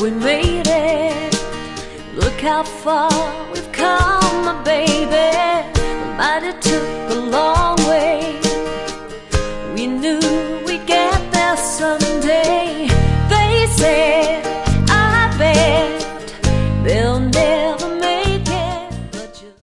we made it. Look how far we've come, my baby. But it took a long way. We knew we'd get there someday. They say